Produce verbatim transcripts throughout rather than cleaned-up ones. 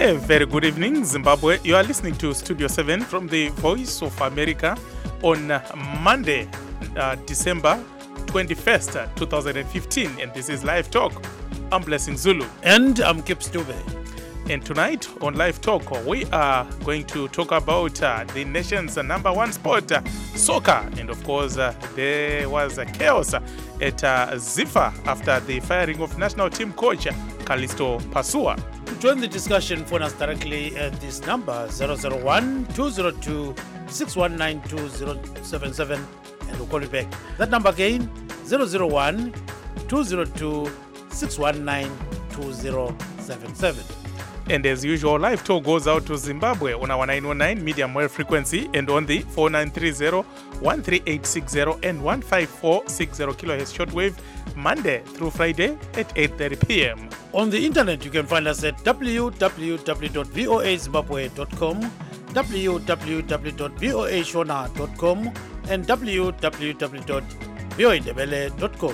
A very good evening, Zimbabwe. You are listening to Studio seven from the Voice of America on Monday, uh, December twenty-first, twenty fifteen. And this is Live Talk. I'm Blessing Zulu. And I'm Kip Stube. And tonight on Live Talk, we are going to talk about uh, the nation's number one sport, uh, soccer. And of course, uh, there was a chaos at uh, Ziffa after the firing of national team coach Callisto Pasua. To join the discussion, phone us directly at this number zero zero one, two zero two, six one nine two zero seven seven and we'll call you back. That number again, zero zero one, two zero two, six one nine two zero seven seven. And as usual, Live Talk goes out to Zimbabwe on our nine one nine medium wave frequency and on the four nine three zero, one three eight six zero and one five four six zero kilohertz shortwave, Monday through Friday at eight thirty p.m. On the internet, you can find us at w w w dot voa zimbabwe dot com, w w w dot voa shona dot com, and w w w dot voa ndebele dot com.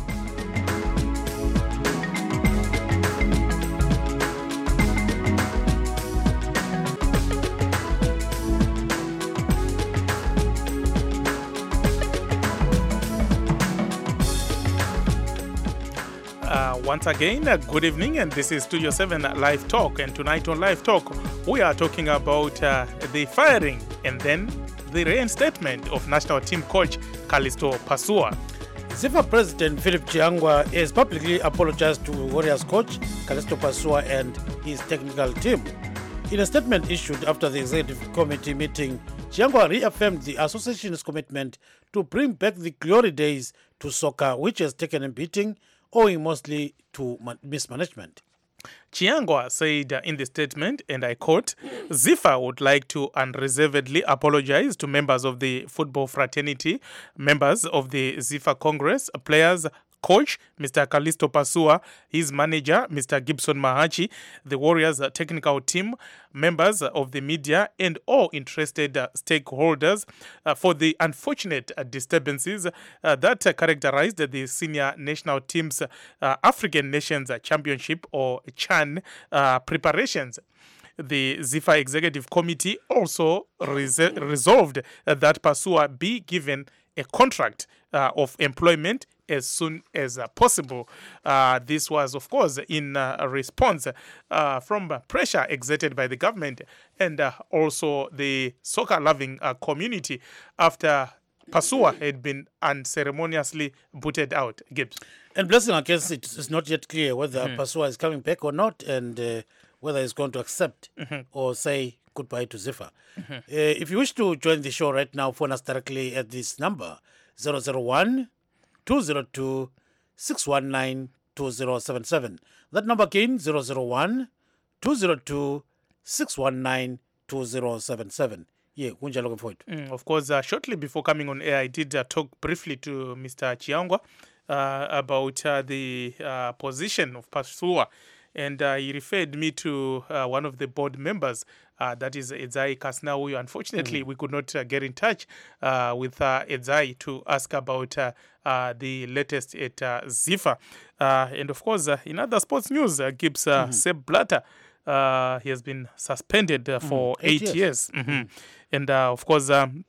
Uh, once again, uh, good evening, and this is Studio seven Live Talk. And tonight on Live Talk, we are talking about uh, the firing and then the reinstatement of national team coach Callisto Pasua. Ziffa President Philip Chiangwa has publicly apologized to Warriors coach Callisto Pasua and his technical team. In a statement issued after the executive committee meeting, Chiangwa reaffirmed the association's commitment to bring back the glory days to soccer, which has taken a beating owing mostly to mismanagement. Chiangwa said in the statement, and I quote, Ziffa would like to unreservedly apologize to members of the football fraternity, members of the Ziffa Congress, players, coach, Mister Callisto Pasua, his manager, Mister Gibson Mahachi, the Warriors technical team, members of the media, and all interested uh, stakeholders uh, for the unfortunate uh, disturbances uh, that uh, characterized the senior national team's uh, African Nations Championship, or CHAN, uh, preparations. The Ziffa Executive Committee also res- resolved uh, that Pasua be given a contract uh, of employment as soon as uh, possible. Uh, this was, of course, in uh, a response uh, from pressure exerted by the government and uh, also the soccer-loving uh, community after Pasua had been unceremoniously booted out. Gibbs. And Blessing, I guess it's not yet clear whether Mm. Pasua is coming back or not, and uh, whether he's going to accept Mm-hmm. or say goodbye to Ziffa. Mm-hmm. Uh, if you wish to join the show right now, phone us directly at this number, zero zero one, two zero two, six one nine two zero seven seven. That number again, zero zero one, two zero two, six one nine two zero seven seven. Yeah, Kunja looking forward. Mm, of course, uh, shortly before coming on air, I did uh, talk briefly to Mister Chiangwa uh, about uh, the uh, position of Pasua. And uh, he referred me to uh, one of the board members, uh, that is Edzai Kasnauyu. Unfortunately, mm. we could not uh, get in touch uh, with uh, Edzai to ask about uh, uh, the latest at uh, Ziffa. Uh, and of course, uh, in other sports news, uh, Gibbs uh, mm-hmm. Sepp Blatter, uh, he has been suspended uh, for mm-hmm. eight, eight years. years. Mm-hmm. Mm-hmm. And uh, of course, um,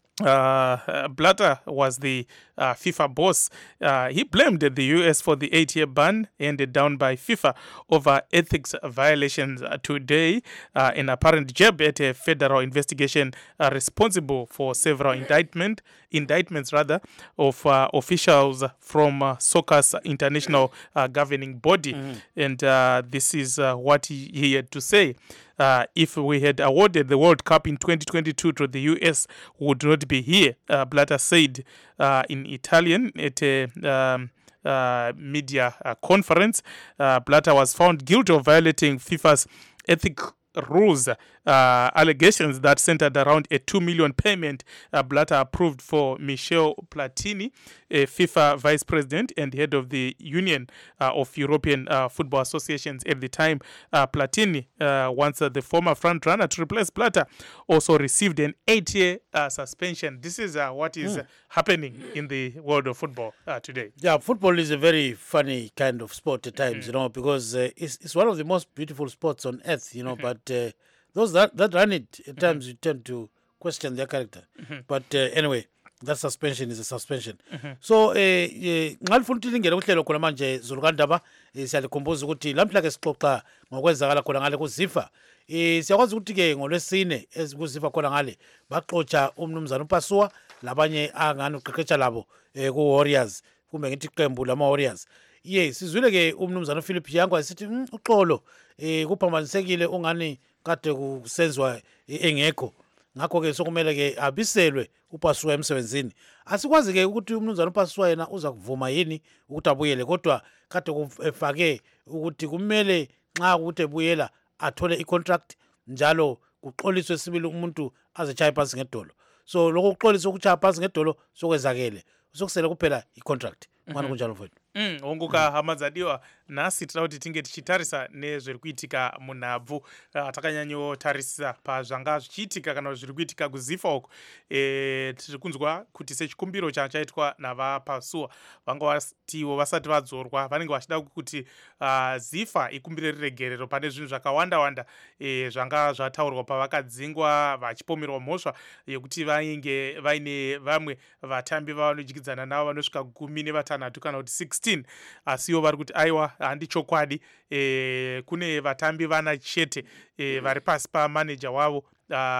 Uh, Blatter was the uh, FIFA boss. Uh, he blamed the U S for the eight-year ban handed down by FIFA over ethics violations uh, today. Uh, an apparent jab at a federal investigation uh, responsible for several indictment indictments rather of uh, officials from uh, soccer's international uh, governing body. Mm-hmm. And uh, this is uh, what he, he had to say. Uh, if we had awarded the World Cup in twenty twenty-two to the U S, we would not be here, uh, Blatter said uh, in Italian at a um, uh, media uh, conference. Uh, Blatter was found guilty of violating FIFA's ethic, rules uh, allegations that centered around a two million payment uh, Blatter approved for Michel Platini, a FIFA vice president and head of the Union uh, of European uh, Football Associations at the time. Uh, Platini, uh, once uh, the former front runner to replace Blatter, also received an eight-year uh, suspension. This is uh, what is mm. uh, happening in the world of football uh, today. Yeah, football is a very funny kind of sport at times, mm-hmm. you know, because uh, it's, it's one of the most beautiful sports on earth, you know, mm-hmm. but uh, those that, that run it, at times mm-hmm. you tend to question their character. Mm-hmm. But uh, anyway, that suspension is a suspension. Mm-hmm. So, ngalifuna ukuthi lingene kuhlelo khona manje Zulukandaba siyalikhumbuza ukuthi lamhla ke sixoxa ngokwenzakala khona ngale kuzifa. Eh siyakwazi ukuthi ke ngolwesine ezikuzifa khona ngale baxoxa umnumzana uPasua labanye angani uqeqesha labo ku Warriors kumbe ngithi iqembu lama Warriors. Ye sizwile ke umnumzana uPhilip Chiyangwa esithi uxolo eh kuphambanisekile ungani kade kusenzwa engekho. Ngakho ke sokumele ke abiselwe uPasua emsebenzini. Asikwazi ke ukuthi umnumzana uPasua yena uza kuvuma yini ukuthi abuyele kodwa kade kufake ukuthi kumele nxa ukuthi ebuyela athole icontract njalo kuxoliswe sibili umuntu azechaya phansi ngedolo. So lokho kuxoliswa ukuchaya phansi ngedolo sokwezakele. Sokusela kuphela icontract. Mwana kunjalo mfowethu. Mm, onguka hamadzadiwa nasi tinoda kuti tinge tichitarisa nezviri kuitika munhabvu uh, takanyanyo tarisa pazvanga zvichiitika kana zviri kuitika kuzifa uko e, tiri kunzwa kuti sechikumbiro chachaitwa navaPasua vanga vatiwo vasati vadzorwa vanenge vachida kuti uh, zifa ikumbire riregerero pane zvinhu zvakawanda wanda e, zvanga zvataurwa pavakadzingwa vachipomerwa mhosva yekuti vainge vaine vamwe vatambi vavanodyidzana navo vanosvika gumi nevatanhatu kana kuti sixteen asiwo vari kuti aiwa handi chokwadi e, kune vatambi vana chete e, vari pasi pamaneja wavo uh,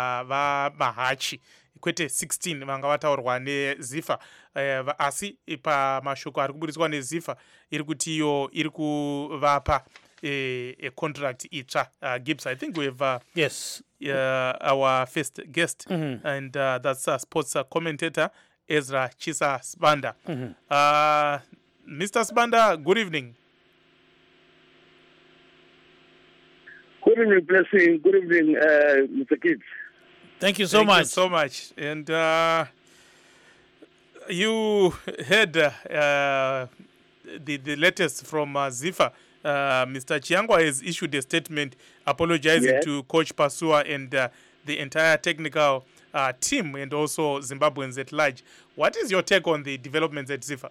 vamahachi kwete sixteen vanga vataurwa nezifa e, asi pamashoko ari kuburitswa nezifa iri kuti iyo iri kuvapa a, a contract itsva. uh, Gibbs, I think we have uh, yes uh, our first guest mm-hmm. and uh, that's a sports uh, commentator Ezra Chisa Sibanda. Mm-hmm. uh, Mister Sibanda, good evening. Good evening, Blessing. Good evening, uh, Mister Gibbs. Thank you so Thank much. you so much. And uh, you heard uh, the, the latest from uh, Zifa. Uh, Mister Chiyangwa has issued a statement apologizing yes. to Coach Pasua and uh, the entire technical uh, team and also Zimbabweans at large. What is your take on the developments at Zifa?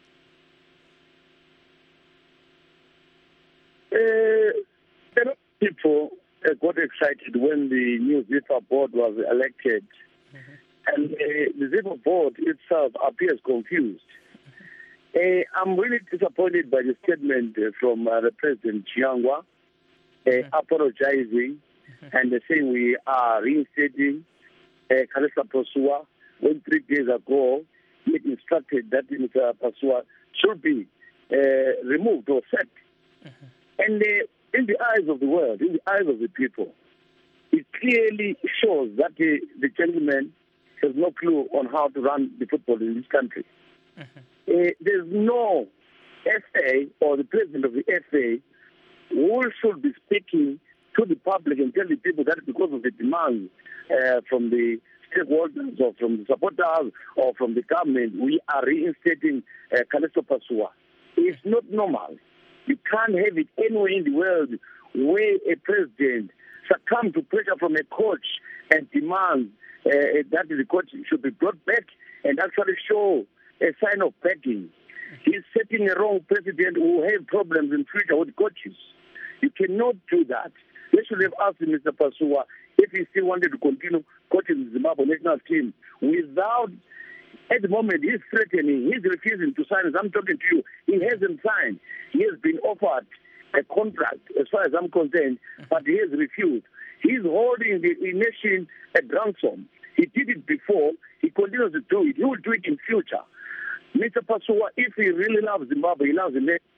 Uh, people uh, got excited when the new Zifa board was elected, mm-hmm. and uh, the Zifa board itself appears confused. Uh, I'm really disappointed by the statement uh, from uh, the President Chiyangwa, uh, mm-hmm. apologizing mm-hmm. and uh, saying we are reinstating uh, Kalisa Pasua, when three days ago he instructed that Mister Pasua should be uh, removed or sacked. Mm-hmm. And uh, in the eyes of the world, in the eyes of the people, it clearly shows that the, the gentleman has no clue on how to run the football in this country. Mm-hmm. Uh, there's no F A or the president of the F A who should be speaking to the public and tell the people that because of the demand uh, from the stakeholders or from the supporters or from the government, we are reinstating uh, Kalisa Pasua. It's not normal. You can't have it anywhere in the world where a president succumbs to pressure from a coach and demands uh, that the coach should be brought back and actually show a sign of begging. He's setting a wrong precedent who will have problems in future with coaches. You cannot do that. They should have asked Mister Pasua if he still wanted to continue coaching the Zimbabwe national team without. At the moment, he's threatening, he's refusing to sign. As I'm talking to you, he hasn't signed. He has been offered a contract, as far as I'm concerned, but he has refused. He's holding the nation at ransom. He did it before. He continues to do it. He will do it in future. Mister Pasua, if he really loves Zimbabwe, he loves the nation.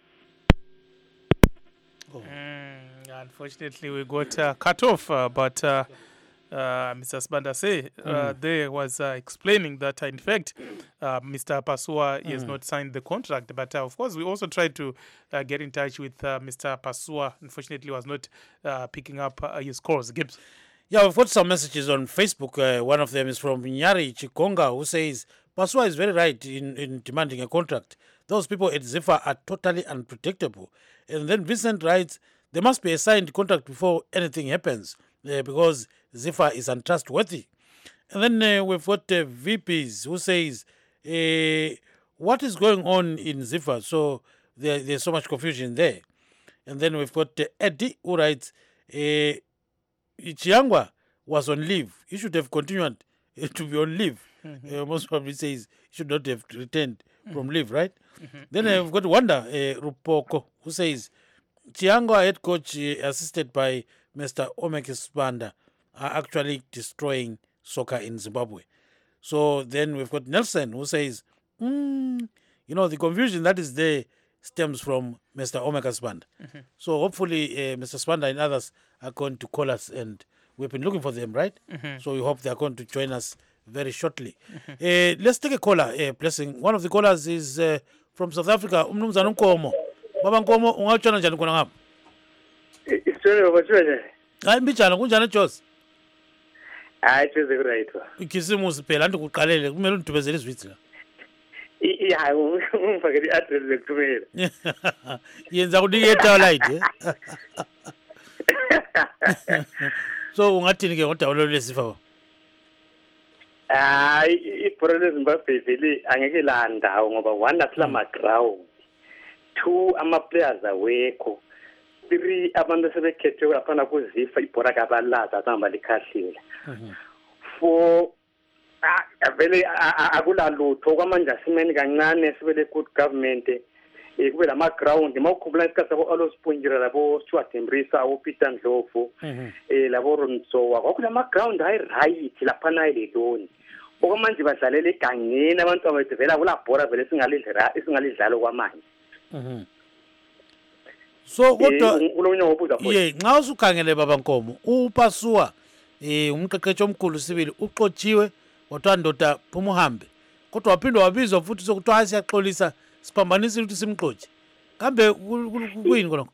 Oh. Mm, unfortunately, we got uh, cut off, uh, but... Uh, uh, Mister Sibanda say, uh, mm. there was uh, explaining that, uh, in fact, uh, Mister Pasua mm. has not signed the contract. But, uh, of course, we also tried to uh, get in touch with uh, Mister Pasua. Unfortunately, was not uh, picking up uh, his calls. Gibbs. Yeah, we've got some messages on Facebook. Uh, one of them is from Nyari Chikonga, who says, Pasua is very right in, in demanding a contract. Those people at Ziffa are totally unpredictable. And then Vincent writes, there must be a signed contract before anything happens uh, because Ziffa is untrustworthy. And then uh, we've got uh, V Ps who says, uh, what is going on in Ziffa? So there, there's so much confusion there. And then we've got uh, Eddie who writes, uh, Chiangwa was on leave. He should have continued uh, to be on leave. Mm-hmm. Uh, most probably says he should not have returned mm-hmm. from leave, right? Mm-hmm. Then uh, we've got Wanda uh, Rupoko who says, Chiangwa head coach uh, assisted by Mister Omeke Sibanda are actually destroying soccer in Zimbabwe. So then we've got Nelson who says, mm, you know, the confusion that is there stems from Mister Omeke Sibanda. Mm-hmm. So hopefully uh, Mister Sibanda and others are going to call us, and we've been looking for them, right? Mm-hmm. So we hope they are going to join us very shortly. Mm-hmm. Uh, let's take a caller, uh, Blessing. One of the callers is uh, from South Africa, Umnumzana Nkomo. Baba Nkomo, ungachana njani kuna ngapha? Isitolo ngobatshwe. Hayi mbijana kunjani Jos? Hayi tsheze kurayitwa. Ikisimusi phela anti kuqalele kumele undibezele izwitsi la. I hayi ungifakele i-address lekuthumela. Yenza kunike etawlight eh. So ungathini ke ngodawulo lesifa? Hayi ibhora leZimbabwe vele angeke la ndawo ngoba one asila ground. Two ama-players awekho. Three abantu sebekhethiwe aphana kuZifa ibhora kabalaza ahamba likhahlela. Four vele akulalutho kwamanje asimeni kancane sibele good government eh kube lama ground mawukhumbula isikhathi sabo Alois Ponjira labo Stuart Mrisa abo Peter Ndlovu eh labo Ronsowa kwakulama ground hayi right laphana eleloni okwamanje badlalela egangeni abantu abavela kula bhora vele singalidlala singalidlala kwamanje. Mhm. So kodwa ye nxa usukhangele baba Nkomo uPasua eh umqeqeshi omkhulu sibili uxotshiwe kodwa ndoda phuma uhambe kodwa waphindwa wabizwa futhi sokuthiwa siyaxolisa siphambanisa ukuthi simxotshe kambe kuyini konke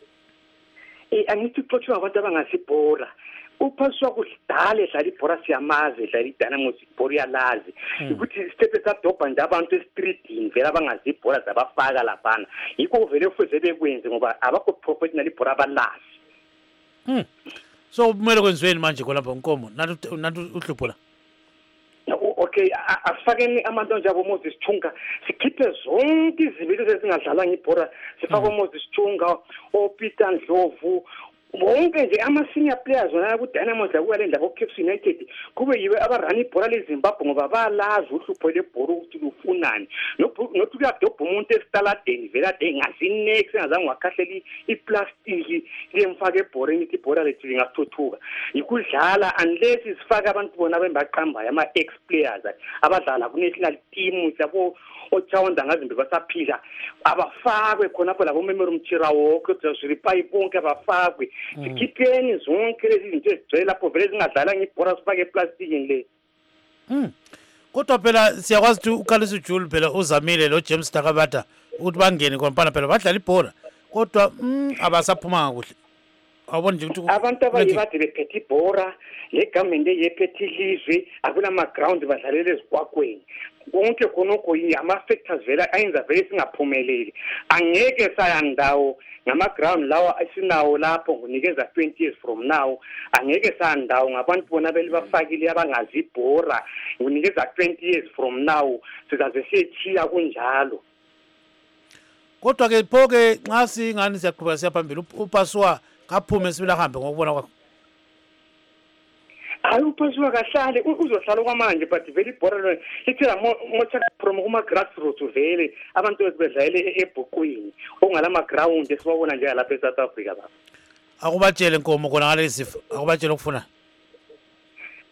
eh angithi uxotshiwe abantu abangasibhora uPasua kudala edlala ibhora siyamazi edlala iDynamo ibhora yalazi ukuthi stepe sadobha nje abantu estreetini vela abangazibhora zabafaka laphana yikho vele kufuze bekwenze ngoba abakho professional ibhora abalazi. Hmm. So kumele kwenziweni manje kolapha Nkomo nathi nathi uhluphola. Okay, asifakeni abantu njabo Moses Chunga sikhiphe zonke izibili ezingadlala ngibhora sifake uMoses Chunga oPeter Ndlovu bonke nje ama senior players wona ku Dynamo zakuwale ndaba Cape United kube yiwe abarun ibhora leZimbabwe ngoba balazi uhlupho lebhora ukuthi lufunani nothi kuyadobha umuntu estaladeni vela de ngazi next engazange wakhahlela iplastic lemfaka ebhoreni ithi ibhora lethu lingathuthuka ikudlala unless sifaka abantu bona bembaqambayo ama ex players abadlala ku national team labo ochawonda ngazimbe basaphila abafakwe khona lapho labo Memory Mchira wonke uziripai bonke abafakwe sikhipheni zonke lezi zinto ezigcwele lapho vele zingadlala ngibhora sifake eplasticini le. Mm. Kodwa phela siyakwazi ukuthi uKalisa uJule phela uzamile lo James Takabata ukuthi bangene khompana phela badlala ibhora kodwa mm abasaphuma kakuhle. Awubona nje ukuthi abantu abayibade bephethe ibhora legovernment eyephethe ilizwe akulama ground badlalela ezikwakweni konke khonokho ama factors vela ayenza vele singaphumeleli angeke sayandawo ngama ground lawa asinawo lapho ngonikeza twenty years from now angeke sandawo ngabantu bona beli bafakile abangazi ibhora ngonikeza twenty years from now sizaze siyethiya kunjalo. Kodwa ke phoke nxa singani siyaqhubeka siyaphambili uPasua kaphume sibila hambe ngokubona kwakho. Hayi uPasua kahlale uzohlala kwamanje but vele ibhora lo lithela mocha promo kuma grassroots vele abantu bezidlalela ebhuqwini ongalama ground esibabona nje lapha eSouth Africa baba. Akubatshele Nkomo kona ngale sifo akubatshele ukufuna.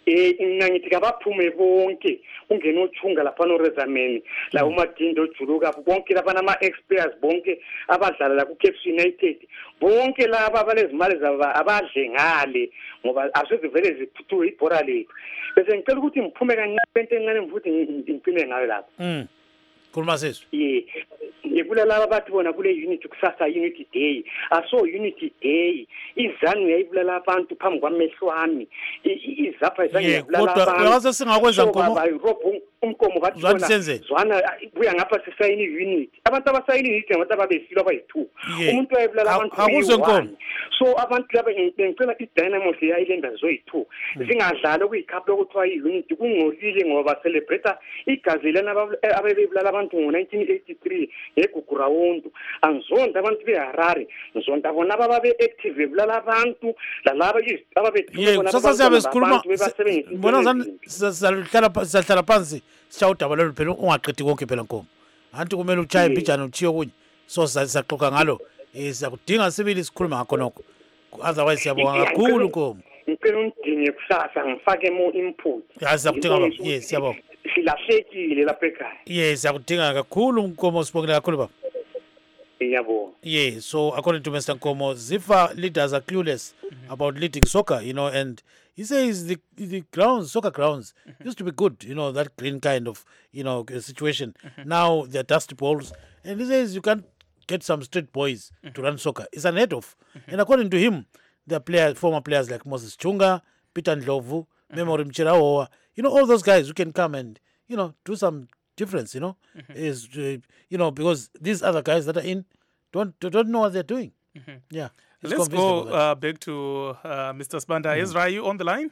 eh ngithi kabaphume bonke ungena uthunga lapha no Rezameni la uMadindo Juluka bonke lapha nama experts bonke abadlala la ku Cape United bonke laba abalezimali zaba abadle ngale ngoba asizivele ziphuthu ibhora lethu bese ngicela ukuthi ngiphume kancane into encane mfuthi ngipime ngayo lapha mm khuluma sesho yeah ngibula laba bathi bona kule unity kusasa unity day aso unity day izanu yayibulala abantu phambi kwamehlo wami izapha izangibulala abantu kodwa ngase singakwenza nkomo umkomo bathi bona zwana buya ngapha sisayini unity abantu abasayini unity ngabantu ababesilwa bayi-two umuntu wayebulala abantu akuzwe nkomo so abantu laba ngicela i-Dynamos yayilenda zoyi-two singadlala kuyikhapha lokuthiwa i-unity kungcolile ngoba celebrate igazi lana ababebulala abantu ngo-nineteen eighty-three egugura wonke angizonda abantu beHarare ngizonda bona ababe active ebulala abantu lalaba ababethula sasa siyabe sikhuluma bona zani sizahlala sizahlala phansi sishawudaba lolu phela ungaqedi konke phela nkomo anti kumele uchaye imbijana uchiyo kunye so sizaxoxa ngalo eh sizakudinga sibili sikhuluma ngakho nokho otherwise siyabonga kakhulu nkomo ngicela undinge kusasa ngifake mo input yazakudinga yes siyabonga silahlekile lapha ekhaya yes yakudinga kakhulu nkomo sibongela kakhulu baba yabo yeah so according to Mister Nkomo Zifa leaders are clueless mm-hmm. about leading soccer you know and he says the the grounds soccer grounds mm-hmm. used to be good you know that green kind of you know situation mm-hmm. now they're dusty balls and he says you can't get some street boys mm-hmm. to run soccer it's an head off mm-hmm. and according to him there are players former players like Moses Chunga Peter Ndlovu mm-hmm. Memory Mchirawa you know all those guys who can come and you know do some difference you know mm-hmm. is uh, you know because these other guys that are in don't don't know what they're doing mm-hmm. yeah let's go uh, back to uh, Mister Sibanda. mm-hmm. Ezra, are you on the line?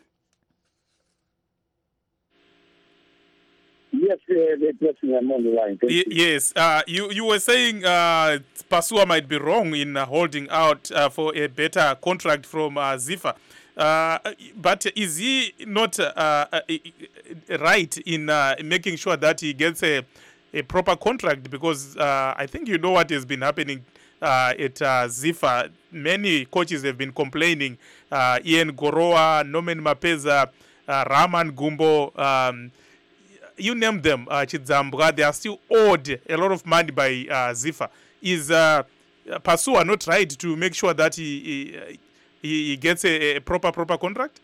Yes, uh, I'm on the line. Y- yes, uh, you you were saying uh, Pasua might be wrong in uh, holding out uh, for a better contract from uh, Zifa. Uh, but is he not uh, uh, right in uh, making sure that he gets a, a proper contract? Because uh, I think you know what has been happening uh, at uh, Zifa. Many coaches have been complaining. Uh, Ian Goroa, Norman Mapeza, uh, Raman Gumbo, um, you name them, uh, Chidzambra, they are still owed a lot of money by uh, Zifa. Is uh, Pasua not right to make sure that he... he he gets a, a proper proper contract?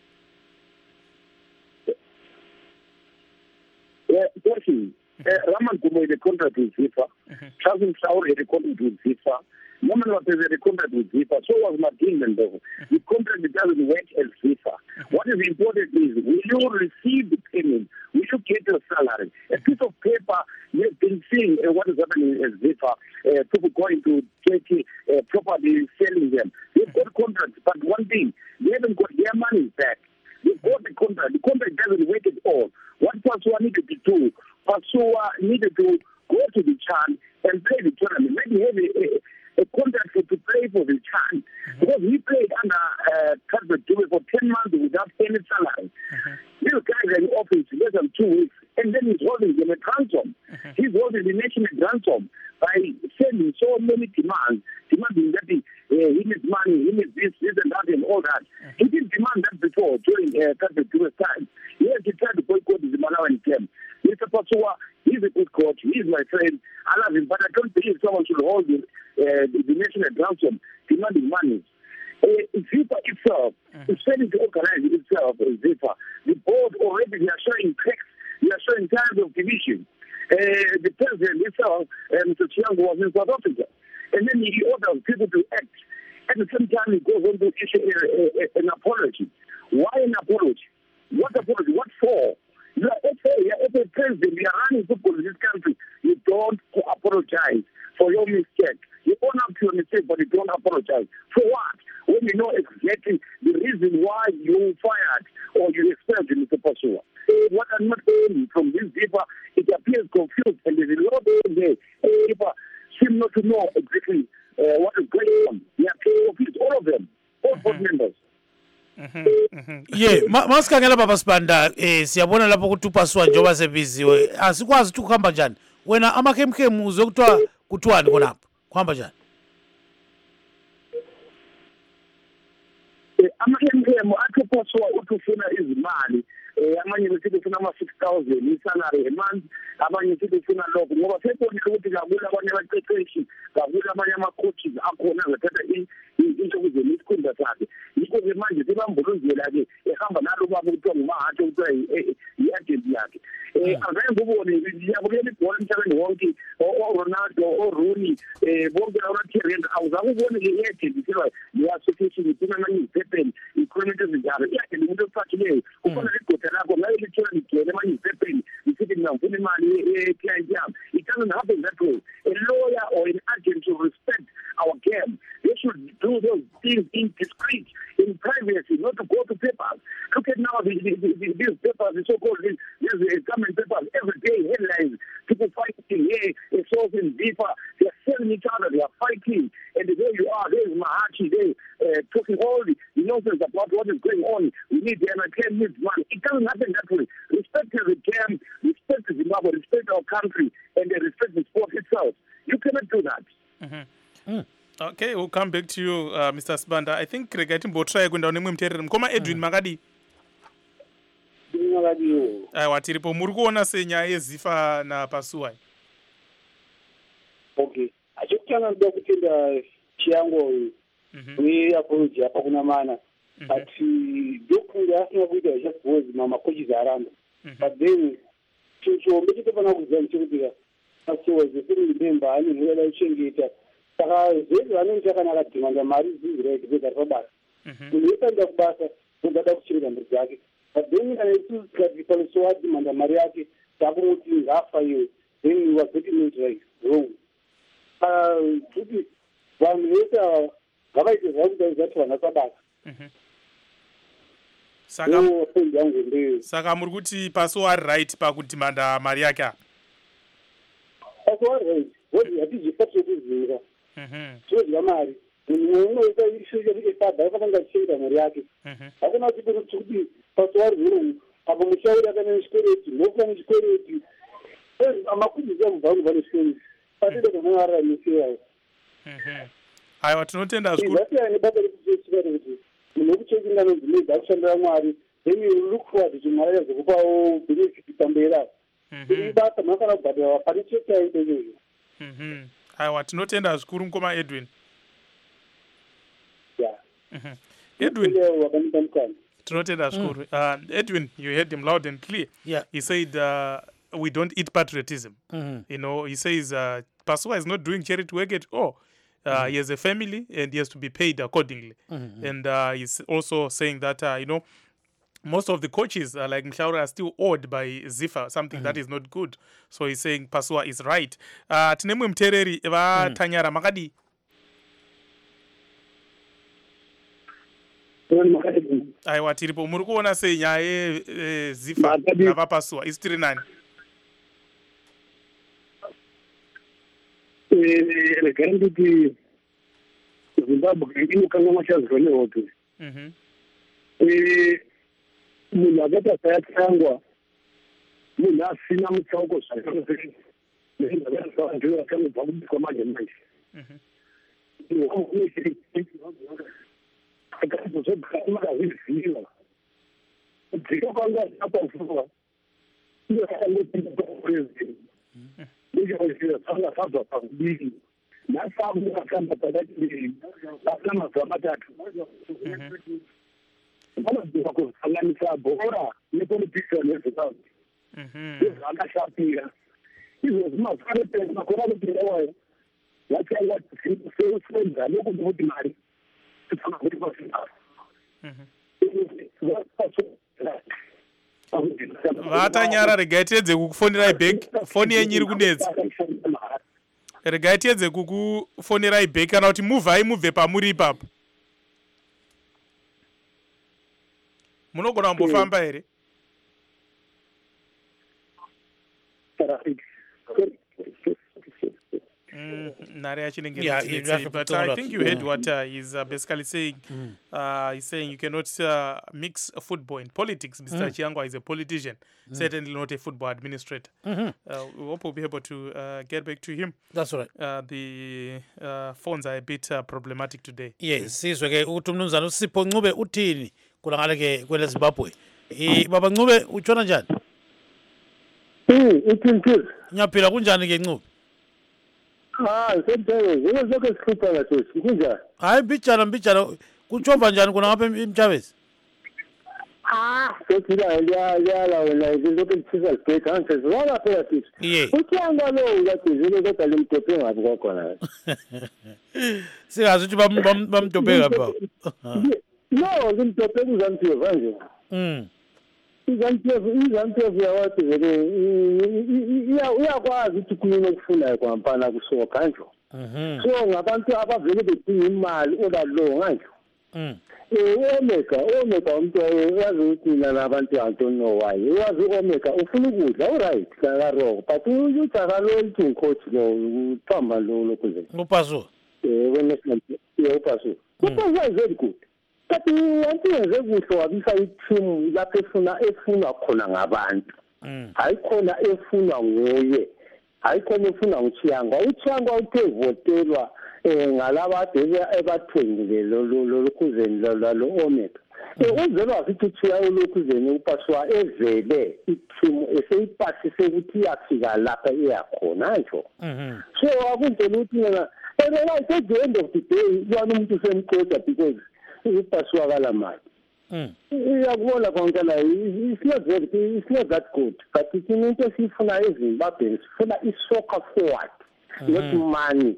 Yeah, question. Uh, Raman Gumbo had a contract with Zifa. Chazim Shaur had a contract with Zifa. Norman Lopez had a contract with Zifa. So was Martin Mendoza. The contract doesn't work as Zifa. What is important is, will you receive the payment? Will you get your salary? A piece of paper, you've been seeing uh, what is happening as Zifa. Uh, people going to Turkey, uh, properly selling them. They've got contracts, but one thing, they haven't got their money back. They've got the contract. The contract doesn't work at all. What Pasua needed to do, Pasua needed to go to the Chan and play the tournament. Maybe have a, a, a contract for, to play for the Chan. Mm-hmm. Because he played under uh, Cuthbert Dube for ten months without any salary. Mm-hmm. This guy is in office less than two weeks, and then he's holding them a ransom. Mm-hmm. He's holding the national ransom by sending so many demands, demanding that he, uh, he needs money, he needs this, this and that and all that. Mm-hmm. He didn't demand that before during uh, Cuthbert Dube's time. He had to try to boycott the Malawian camp. Mister Pasua, he's a good coach, he's my friend, I love him, but I don't believe someone should hold the, uh, the, the national ransom demanding money. Uh, Zifa itself mm-hmm. is failing to organize itself. Uh, Zifa, the board already they are showing cracks, they are showing signs of division. Uh, the president himself, uh, Mister Chiango, was in South Africa, and then he orders people to act. At the same time, he goes on to issue a, a, a, an apology. Why an apology? What apology? What for? You are F A, you are F A president, you are running football in this country. You don't apologize for your mistake. You own up to your mistake, but you don't apologize. For what? When you know exactly the reason why you fired or you expelled Mister Pasua. What I'm not saying from this paper, it appears confused, and there's a lot of there. People seem not to know exactly uh, what is going on. They are confused, all of them, all board mm-hmm. members. Mm-hmm. Mm-hmm. Yeah, masikhangela baba Sibanda eh siyabona lapho ukuthi uPasua njoba sebiziwe asikwazi ukuthi kuhamba njani wena amakhemkhemu uzokuthiwa kuthiwani khonapho kuhamba njani amakhemkhemu athi Pasua uthi ufuna izimali eh amanye besithi ufuna ama six thousand isalary a month, abanye sithi ufuna lokho ngoba sebonile ukuthi kakula abanye abaqeqeshi, kakula abanye ama coaches akhona azathatha into kuzeni isikhundla sakhe. Yikho ke manje sibambuluzela ke ehamba nalo baba kuthiwa ngumahathe kuthiwa i-agent yakhe. Eh azange ngubone ngiyabukela ibhola emhlabeni wonke o-Ronaldo, o-Rooney, eh bonke laba Thierry awuzakubona ke i-agent siba le-association ithina ama-newspaper i-community ezinjalo. I-agent umuntu ophathileyo ufana ligqoda lakho ngayo lithola ligcwele ama-newspaper lisithi ngingafuna imali ye-client yami. It doesn't happen that way. A lawyer or an agent should respect our game. They should do those things in discreet, in privacy, not to go to papers. Look at now the, the, the, these papers, the so-called these, these government papers, every day headlines, people fighting here, a source in deeper, they are selling each other, they are fighting, and there you are, there is Mahachi, there, uh, talking all the nonsense about what is going on. We need the M K needs money. It doesn't happen that way. Respect the game, respect Zimbabwe, respect our country, and uh, respect the sport itself. You cannot do that. Mm-hmm. Mm. Okay, we'll come back to you, uh, Mister Sibanda. I think regarding Botra kwenda nemwe mterere mkoma Edwin Makadi. Makadi. Aiwa tiripo muri kuona senyaya yeZifa na Pasua. Okay. Achokutanga ndoda kutenda chiyango we apology apa kuna mana. But ndokunga asina kuita zvakuzi mama coaches aramba. But then chicho mbechito pana kuzama chikutika. Pasua zefiri member ani ngoda uchengeta. Saka zvezvi vanenge chakanaka dhimanda mari zizireke dzegari pabasa munhu wesanda kubasa ungada kuchinga mhuri dzake but then kana isusu tikati panesowa dhimanda mari yake takumuti ngafa iyo then you are getting it right wrong kuti vanhu vese ava ngavaite zvakuda zati vana pabasa saka muri kuti paso ari right pakudhimanda mari yake apa paso ari right woti hatizvipatikuzira zvodya mari munhu unoita ishoeabha akatanga achichenga mari yake hakuna kuti kuti kuti pasuwari rwurungu apa mushauri akane chikwereti nokuva muchikwereti amakudzisa mubvangu vane chikwereti patide kunoararamisiyayo aiwa tinotenda zvasiyana nebasa rekuchechikare kuti munhu wekuchekinga anonzi medi akushandira mwari then you look forward kuti mwari azokupawo benefiti pamberi apo iri basa munofana kubhadhara pane chekaito izvozvo aiwa tinotenda zvikuru mukoma Edwin. Yeah. Mm-hmm. Edwin tinotenda zvikuru. Uh, Edwin, you heard him loud and clear. Yeah. He said uh, we don't eat patriotism. Mm-hmm. You know, he says uh, Pasua is not doing charity work at all. Uh, mm-hmm. He has a family and he has to be paid accordingly. Mm-hmm. And uh, he's also saying that uh, you know, most of the coaches, uh, like Mhlaura, are still owed by Zifa, something mm-hmm. that is not good. So he's saying Pasua is right. Uh, Tinemwe mtereri va mm. Tanyara Makadi. Aiwa tiripo muri kuona sei nyaya yeZifa nava Pasua isitiri nani? Eh, regai kuti Zimbabwe inokanga machazwa nehope. Mhm. Eh munhu akati asayatangwa munhu asina mutsauko zvakazviri nezvakavantu vakanobva kubikwa manje manje akazozvogamakazvivhiwa kudzika kwanga apafuwa iyo akangopindapresident nechaaia anga sabva pakudiki nhasi amuakamba pakati asina mazuva matatu vanobva kusanganisa bhora nepolitician yezimbabwe zvakashapira izvozvi mazuva makore anopinda wayo vachanga seusedza nekuti kuti mari tifana kuti pazimbabwe vatanyara regai tiedze kukufonirai back foni yenyu iri kunetsa regai tiedze kukufonirai back kana kuti muvhai mubve pamuri ipapo munogona kumbofamba here Nare actually yeah, say, but I think you heard yeah. what uh, he's uh, basically saying. Mm. Uh, he's saying you cannot uh, mix football and politics. Mister Mm. Chiangwa is a politician, mm. certainly not a football administrator. Mm-hmm. Uh, we hope we'll be able to uh, get back to him. That's right. Uh, the uh, phones are a bit uh, problematic today. Yes, sizwe ke ukuthi umnumzana uSipho Ncube uthini kulangale ke kwele Zimbabwe Eh baba Ncube utshona njani? Eh, iphintile. Ngiyaphila kunjani ke Ncube? Ah, sentele, yebo zonke sihlupha ngathi kunjani? Hayi mbijana mbijana kutshova njani kona ngapha eMthabezi? Ah, sekuthila ya ya la wena izinto ezithisa sibheka kanti zona phela thithi. Yeah. Uthanga lo uyathizile kodwa limtophe ngabi kwakhona. Singazi ukuthi bamdobhe ngapha. No, limtophe kuzamthiwe manje. Mm. Izamthiwe izamthiwe yawathi vele iya uyakwazi ukuthi kunyine okufunayo kwampana kusoka kanjalo. Mhm. So ngabantu abavele bedinga imali olalo kanjalo. Mm. Eh Omega Omega umuntu wazi ukuthi mina nabantu I don't know why wazi Omega ufuna ukudla alright la rock but uyuthatha lo into coach lo uthamba lo lokuze Upaso eh wena yeah upaso upaso is very good but wanti yenze kuhle wabisa i-team lapho efuna efuna khona ngabantu hayi khona efuna nguye hayi khona efuna nguChiyangwa uChiyangwa uthe votelwa eh ngalaba ebathengile lo lokuzeni lo Omega eh uzelo asithi thiya lokuzeni upaswa evele i-team eseyipasise ukuthi iyafika lapha iyakhona nje mhm so akunjena ukuthi mina and like at the end of the day yona umuntu semqoda because upaswa kala mali mm iyakubona konke la it's not very it's not that good but into esifuna eZimbabwe sifuna i-soccer forward not money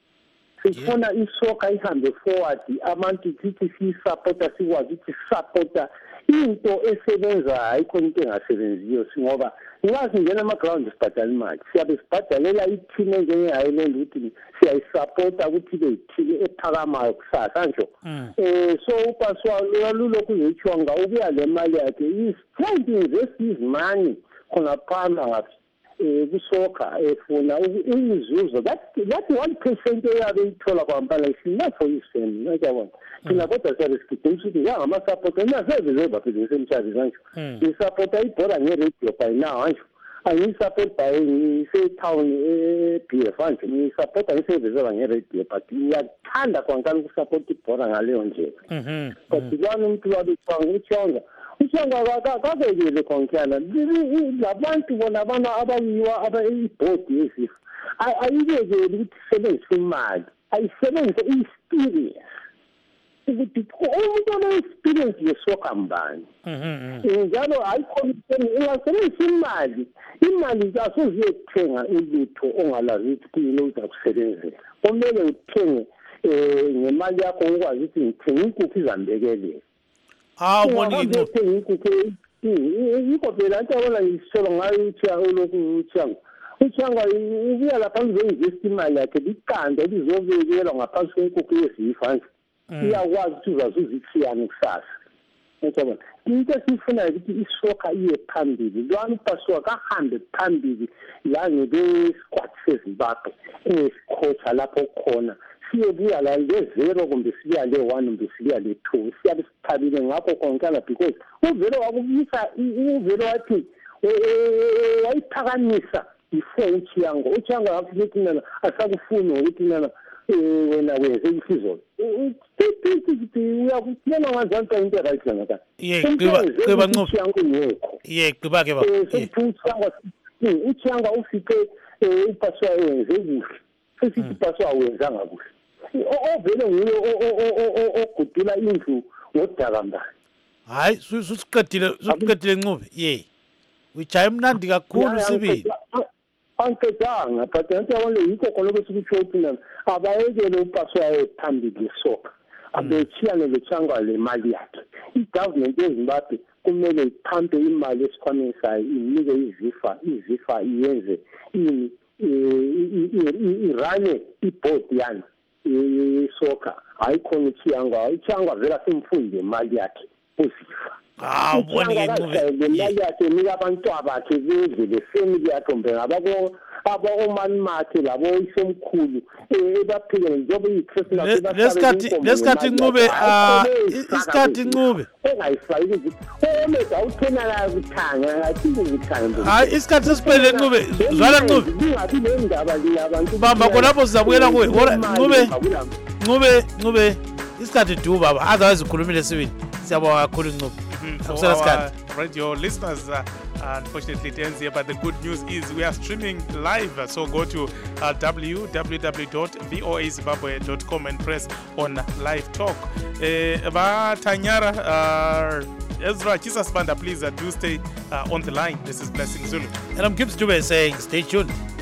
sifuna isoka ihambe forward abantu thithi siyisupporta sikwazi ukuthi supporta into esebenza ayikho into engasebenziyo ngoba ngazi ngena ama ground sibhadala imali siyabe sibhadalela i-team njenge-Highland ukuthi siyayisupporta ukuthi beyithile ephakamayo kusasa nje eh so upaswa lulokhu yechonga ubuya le mali yakhe is trying to invest his money khona phana ngathi kusoka efuna izuzo that that one percent eyabe ithola kwampala isina for isem ngiyabona thina kodwa siyabesigidela ukuthi ngama support enasebenzele baphize semchazi kanje isupport ayibhola nge-radio by now nje ayisupport by ngise town e-B F nje ngisupport ayisebenzela nge-radio but iyathanda kwankani ukusupport ibhola ngaleyo ndlela mhm but lana umuntu wabicanga uChiyangwa uChiyangwa akakekele konkyana labantu bona abana abayiwa abayiboard yesifa ayibekele ukuthi sebenzise imali ayisebenzise i-experience ukuthi umuntu one-experience yesoka mbani njalo ayikhona ingasebenzisa imali imali asoziyethenga ulutho ongalazi ukuthi kuyini uzakusebenzela kumele uthenge um ngemali yakho ukwazi ukuthi ngithenga inkukhu izambekelele Ah, ubona inkukhu inkukhu yikho phela into abona ngisolo ngayo uChiyangwa uChiyangwa ubuya lapha uzoinvest imali yakhe liqanda elizobekelwa ngaphansi kwenkukhu yezifa nje iyakwazi ukuthi uzazuzithiyani kusasa ngiyabona into esifunayo ukuthi isoka iye phambili lwana upaswa kahambe phambili la ngebe-squad seZimbabwe esicoacha lapho khona siyebuya la le-zero kumbe sibuya le-one kumbe sibuya le-two siyabe sithabile ngakho konkana because uvele wakubisa uvele wathi wayiphakamisa before uChiyangwa uChiyangwa wakuthi ukuthi mina asakufuni ukuthi mina wena wenze isizolo uyakutshela ngazanto into right ngaka ye qiba qiba Ncube ye qiba ke ba uChiyangwa ufike upaswa wenze kuhle futhi upaswa wenzanga kuhle ovele nguye ogudula indlu ngodakambani hayi susiqedile susiqedile Ncube ye ujaye mnandi kakhulu sibili ankedanga but into yabona yikho khona ukuthi ukuthi abayekele upaswa phambili soka abechiyane leChiyangwa le mali yakhe igovernment yeZimbabwe kumele iphampe imali esikhwameni sayo inike izifa izifa iyenze ini irane iboard yani isoka ayikhona uChiyangwa uChiyangwa vela simfunde imali yakhe uzifa ah ubona ke Ncube imali yakhe nika abantu abakhe bedle le-family yakhe mbe ngabako aba-omani makhe labo isemkhulu ebaphile njengoba iyi-Christmas lesikhathi lesikhathi Ncube isikhathi Ncube engayifaki ukuthi omega uthenala kuthanga ngathini kuthanga hayi isikhathi sesiphelele Ncube zwana Ncube kungabi nendaba abantu bamba khonapho sizabuyela kuwe Ncube Ncube Ncube isikhathi du baba otherwise ukhulumile sibili siyabonga kakhulu Ncube Mm, for Akusela our sikhathi. radio listeners, uh, unfortunately it ends here, but the good news is we are streaming live. So go to uh, w w w dot voa zimbabwe dot com and press on live talk. Uh, Vatanyara, uh, Ezra Chisasbanda, please uh, do stay uh, on the line. This is Blessing Zulu. And I'm Gibbs Dube saying stay tuned.